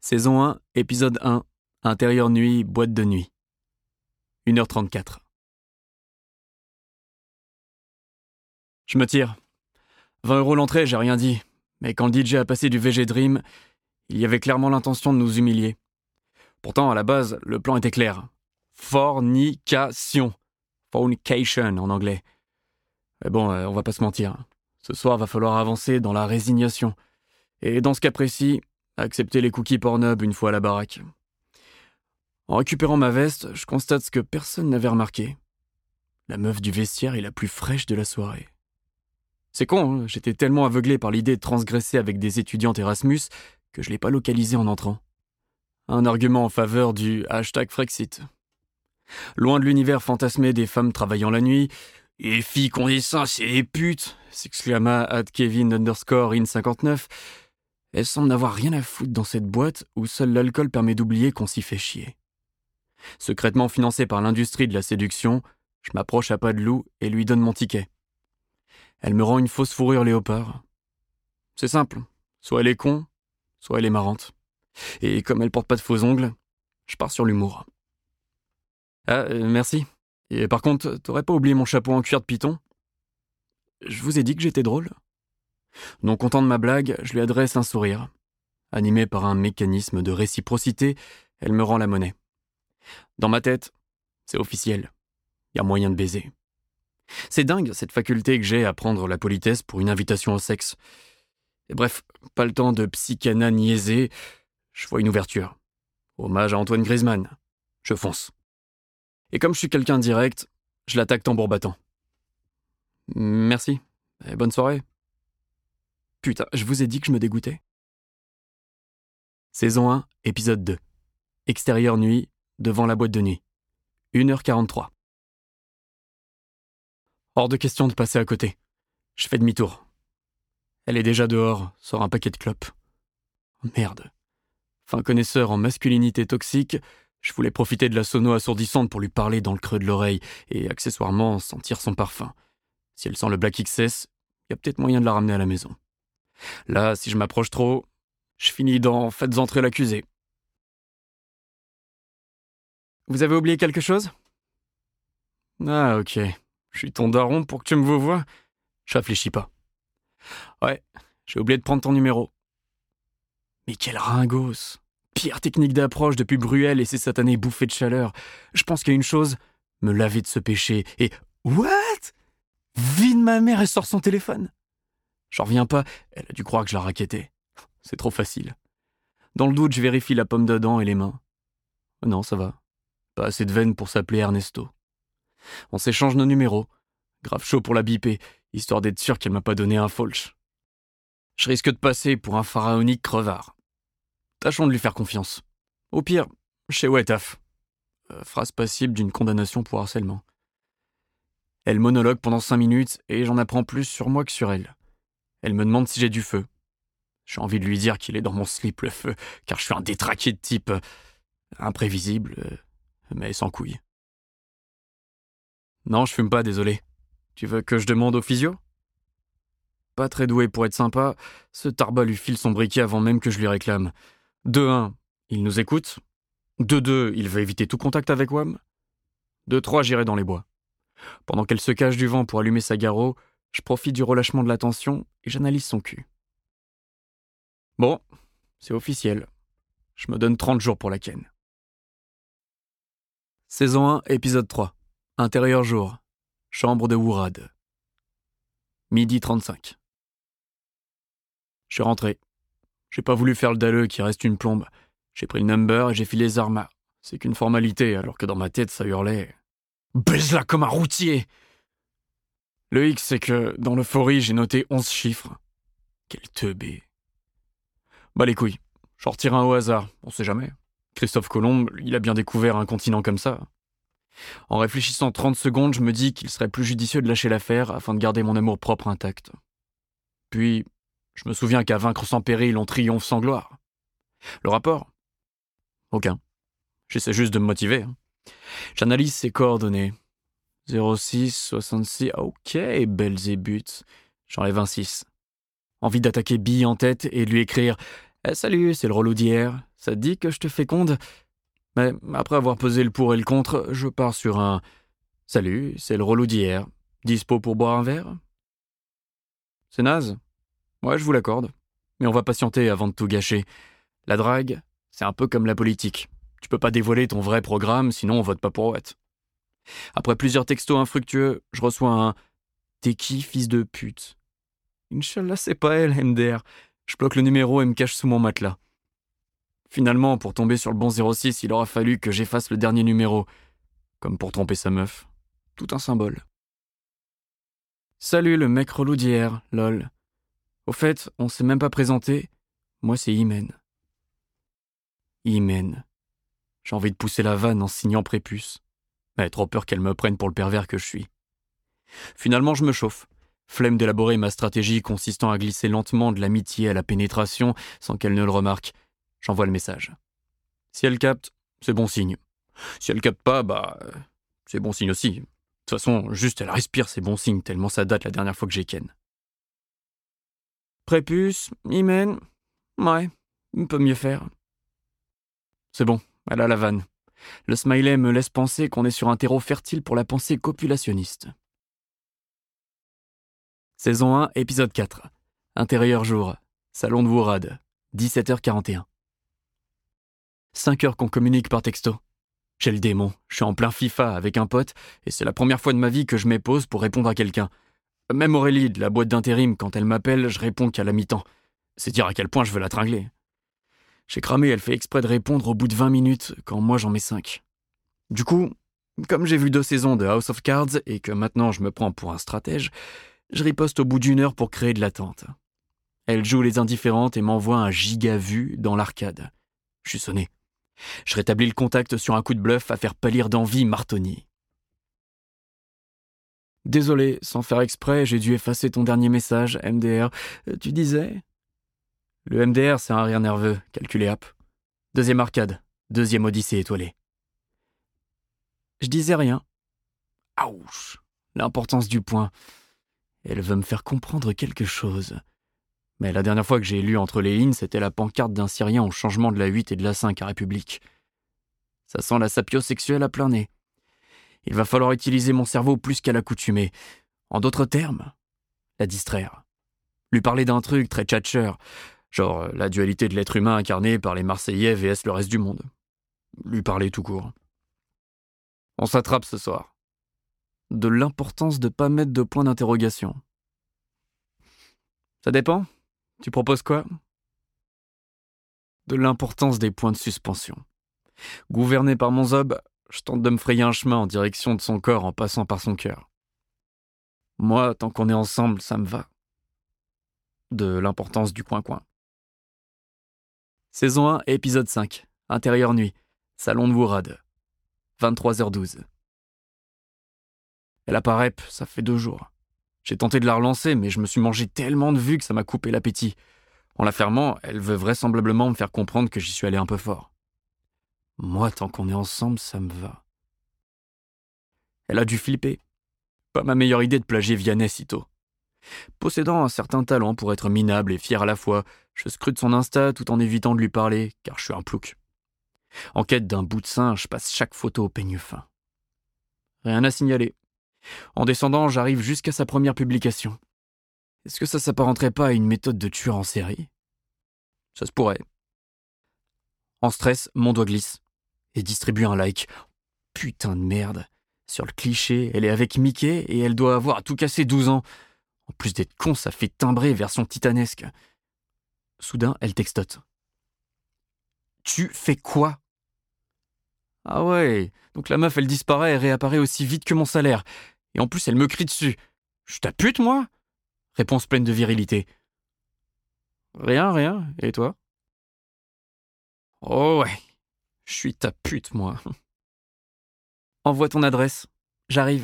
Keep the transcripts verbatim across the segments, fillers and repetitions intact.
Saison un, épisode un, intérieur nuit, boîte de nuit. une heure trente-quatre. Je me tire. vingt euros l'entrée, j'ai rien dit. Mais quand le D J a passé du V G Dream, il y avait clairement l'intention de nous humilier. Pourtant, à la base, le plan était clair. Fornication. Fornication en anglais. Mais bon, euh, on va pas se mentir. Ce soir, va falloir avancer dans la résignation. Et dans ce cas précis, accepter les cookies Pornhub une fois à la baraque. En récupérant ma veste, je constate ce que personne n'avait remarqué. La meuf du vestiaire est la plus fraîche de la soirée. C'est con, hein, j'étais tellement aveuglé par l'idée de transgresser avec des étudiantes Erasmus que je l'ai pas localisée en entrant. Un argument en faveur du hashtag Frexit. Loin de l'univers fantasmé des femmes travaillant la nuit, « Les filles qu'on dit ça, c'est des putes !» s'exclama at Kevin underscore in cinquante-neuf. Elle semble n'avoir rien à foutre dans cette boîte où seul l'alcool permet d'oublier qu'on s'y fait chier. Secrètement financé par l'industrie de la séduction, je m'approche à pas de loup et lui donne mon ticket. Elle me rend une fausse fourrure léopard. C'est simple, soit elle est con, soit elle est marrante. Et comme elle porte pas de faux ongles, je pars sur l'humour. Ah, euh, merci. Et par contre, t'aurais pas oublié mon chapeau en cuir de python ? Je vous ai dit que j'étais drôle ? Non content de ma blague, je lui adresse un sourire. Animée par un mécanisme de réciprocité, elle me rend la monnaie. Dans ma tête, c'est officiel. Y a moyen de baiser. C'est dingue, cette faculté que j'ai à prendre la politesse pour une invitation au sexe. Et bref, pas le temps de psychana niaiser, je vois une ouverture. Hommage à Antoine Griezmann. Je fonce. Et comme je suis quelqu'un de direct, je l'attaque tambour battant. Merci, et bonne soirée. Putain, je vous ai dit que je me dégoûtais. Saison un, épisode deux. Extérieur nuit, devant la boîte de nuit. une heure quarante-trois. Hors de question de passer à côté. Je fais demi-tour. Elle est déjà dehors, sort un paquet de clopes. Merde. Fin connaisseur en masculinité toxique, je voulais profiter de la sono assourdissante pour lui parler dans le creux de l'oreille et accessoirement sentir son parfum. Si elle sent le Black X S, y a peut-être moyen de la ramener à la maison. Là, si je m'approche trop, je finis dans « Faites entrer l'accusé ». Vous avez oublié quelque chose ? Ah, ok. Je suis ton daron pour que tu me vouvoies ? Je réfléchis pas. Ouais, j'ai oublié de prendre ton numéro. Mais quel ringos ! Pire technique d'approche depuis Bruel et ses satanées bouffées de chaleur. Je pense qu'il y a une chose, me laver de ce péché. Et what ? Vie de ma mère, elle sort son téléphone. J'en reviens pas, elle a dû croire que je la raquettais. C'est trop facile. Dans le doute, je vérifie la pomme d'Adam et les mains. Non, ça va. Pas assez de veine pour s'appeler Ernesto. On s'échange nos numéros. Grave chaud pour la biper, histoire d'être sûr qu'elle m'a pas donné un folch. Je risque de passer pour un pharaonique crevard. Tâchons de lui faire confiance. Au pire, chez ouais taf. Euh, phrase passible d'une condamnation pour harcèlement. Elle monologue pendant cinq minutes et j'en apprends plus sur moi que sur elle. Elle me demande si j'ai du feu. J'ai envie de lui dire qu'il est dans mon slip le feu, car je suis un détraqué de type euh, imprévisible, euh, mais sans couilles. Non, je fume pas, désolé. Tu veux que je demande au physio ? Pas très doué pour être sympa, ce tarbat lui file son briquet avant même que je lui réclame. De un, il nous écoute. De deux, il veut éviter tout contact avec W A M. De trois, j'irai dans les bois. Pendant qu'elle se cache du vent pour allumer sa garrot, je profite du relâchement de la tension et j'analyse son cul. Bon, c'est officiel. Je me donne trente jours pour la ken. Saison un, épisode trois. Intérieur jour. Chambre de Wourad. Midi trente-cinq. Je suis rentré. J'ai pas voulu faire le dalleux qui reste une plombe. J'ai pris le number et j'ai filé les armes. C'est qu'une formalité, alors que dans ma tête, ça hurlait « Baise-la comme un routier !» Le X, c'est que, dans l'euphorie, j'ai noté onze chiffres. Quel teubé. Bah les couilles. J'en retire un au hasard, on sait jamais. Christophe Colomb, il a bien découvert un continent comme ça. En réfléchissant trente secondes, je me dis qu'il serait plus judicieux de lâcher l'affaire afin de garder mon amour-propre intact. Puis, je me souviens qu'à vaincre sans péril, on triomphe sans gloire. Le rapport ? Aucun. J'essaie juste de me motiver. J'analyse ses coordonnées. zéro six, soixante-six, ok, Belzébuth. J'enlève un six. Envie d'attaquer Bille en tête et de lui écrire Eh salut, c'est le relou d'hier. Ça te dit que je te féconde? Mais après avoir pesé le pour et le contre, je pars sur un salut, c'est le relou d'hier. Dispo pour boire un verre? C'est naze? Ouais, je vous l'accorde. Mais on va patienter avant de tout gâcher. La drague, c'est un peu comme la politique. Tu peux pas dévoiler ton vrai programme, sinon on vote pas pour Watt. Après plusieurs textos infructueux, je reçois un t'es qui, fils de pute? Inch'Allah, c'est pas elle, M D R. Je bloque le numéro et me cache sous mon matelas. Finalement, pour tomber sur le bon zéro six, il aura fallu que j'efface le dernier numéro. Comme pour tromper sa meuf. Tout un symbole. Salut le mec relou d'hier, lol. Au fait, on s'est même pas présenté. Moi, c'est Imen. Imen. J'ai envie de pousser la vanne en signant prépuce. Mais trop peur qu'elle me prenne pour le pervers que je suis. Finalement, je me chauffe. Flemme d'élaborer ma stratégie consistant à glisser lentement de l'amitié à la pénétration sans qu'elle ne le remarque. J'envoie le message. Si elle capte, c'est bon signe. Si elle capte pas, bah, c'est bon signe aussi. De toute façon, juste elle respire, c'est bon signe, tellement ça date la dernière fois que j'ai ken. Prépuce, Imen, ouais, on peut mieux faire. C'est bon, elle a la vanne. Le smiley me laisse penser qu'on est sur un terreau fertile pour la pensée copulationniste. Saison un, épisode quatre. Intérieur jour. Salon de Wourad. dix-sept heures quarante et un. cinq heures qu'on communique par texto. J'ai le démon. Je suis en plein FIFA avec un pote et c'est la première fois de ma vie que je m'épose pour répondre à quelqu'un. Même Aurélie, de la boîte d'intérim, quand elle m'appelle, je réponds qu'à la mi-temps. C'est dire à quel point je veux la tringler. J'ai cramé, elle fait exprès de répondre au bout de vingt minutes, quand moi j'en mets cinq. Du coup, comme j'ai vu deux saisons de House of Cards et que maintenant je me prends pour un stratège, je riposte au bout d'une heure pour créer de l'attente. Elle joue les indifférentes et m'envoie un giga vu dans l'arcade. Je suis sonné. Je rétablis le contact sur un coup de bluff à faire pâlir d'envie Martoni. Désolé, sans faire exprès, j'ai dû effacer ton dernier message, M D R. Euh, tu disais? Le M D R, c'est un rire nerveux, calculé app. Deuxième arcade, deuxième odyssée étoilée. Je disais rien. Ouch, l'importance du point. Elle veut me faire comprendre quelque chose. Mais la dernière fois que j'ai lu entre les lignes, c'était la pancarte d'un Syrien au changement de la huit et de la cinq à République. Ça sent la sapiosexuelle à plein nez. Il va falloir utiliser mon cerveau plus qu'à l'accoutumée. En d'autres termes, la distraire. Lui parler d'un truc très tchatcheur, genre la dualité de l'être humain incarné par les Marseillais vs le reste du monde. Lui parler tout court. On s'attrape ce soir. De l'importance de pas mettre de point d'interrogation. Ça dépend. Tu proposes quoi? De l'importance des points de suspension. Gouverné par mon zob, je tente de me frayer un chemin en direction de son corps en passant par son cœur. Moi, tant qu'on est ensemble, ça me va. De l'importance du coin-coin. Saison un, épisode cinq. Intérieur nuit. Salon de Wourad. vingt-trois heures douze. Elle apparaît, ça fait deux jours. J'ai tenté de la relancer, mais je me suis mangé tellement de vues que ça m'a coupé l'appétit. En la fermant, elle veut vraisemblablement me faire comprendre que j'y suis allé un peu fort. Moi, tant qu'on est ensemble, ça me va. Elle a dû flipper. Pas ma meilleure idée de plagier Vianney si tôt. Possédant un certain talent pour être minable et fier à la fois, je scrute son Insta tout en évitant de lui parler, car je suis un plouc. En quête d'un bout de sein, je passe chaque photo au peigne fin. Rien à signaler. En descendant, j'arrive jusqu'à sa première publication. Est-ce que ça s'apparenterait pas à une méthode de tueur en série? Ça se pourrait. En stress, mon doigt glisse et distribue un like. Putain de merde. Sur le cliché, elle est avec Mickey et elle doit avoir à tout casser douze ans. En plus d'être con, ça fait timbrer version titanesque. Soudain, elle textote. Tu fais quoi? Ah ouais, donc la meuf elle disparaît et réapparaît aussi vite que mon salaire. Et en plus elle me crie dessus. Je ta pute moi? Réponse pleine de virilité. Rien, rien, et toi? Oh ouais, je suis ta pute moi. Envoie ton adresse, j'arrive.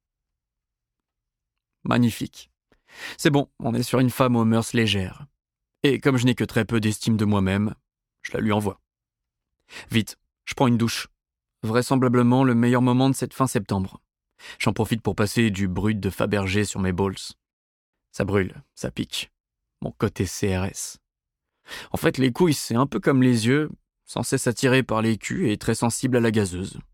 Magnifique. C'est bon, on est sur une femme aux mœurs légères. Et comme je n'ai que très peu d'estime de moi-même, je la lui envoie. Vite, je prends une douche. Vraisemblablement le meilleur moment de cette fin septembre. J'en profite pour passer du brut de Fabergé sur mes balls. Ça brûle, ça pique. Mon côté C R S. En fait, les couilles, c'est un peu comme les yeux, sans cesse attirées par les culs et très sensibles à la gazeuse.